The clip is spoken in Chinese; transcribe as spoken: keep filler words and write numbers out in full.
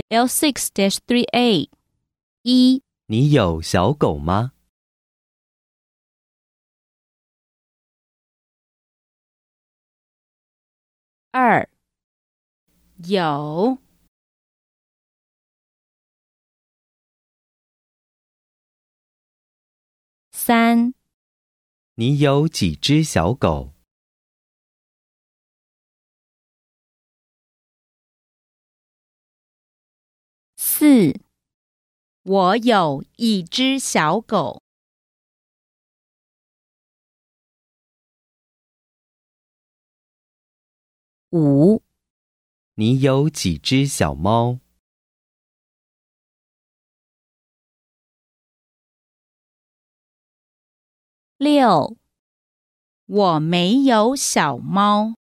L six dash three A 一、 你有小狗吗？ 二、有。三、 你有几只小狗？ 四、我有一只小狗。五、 你有几只小猫？ 六、我没有小猫。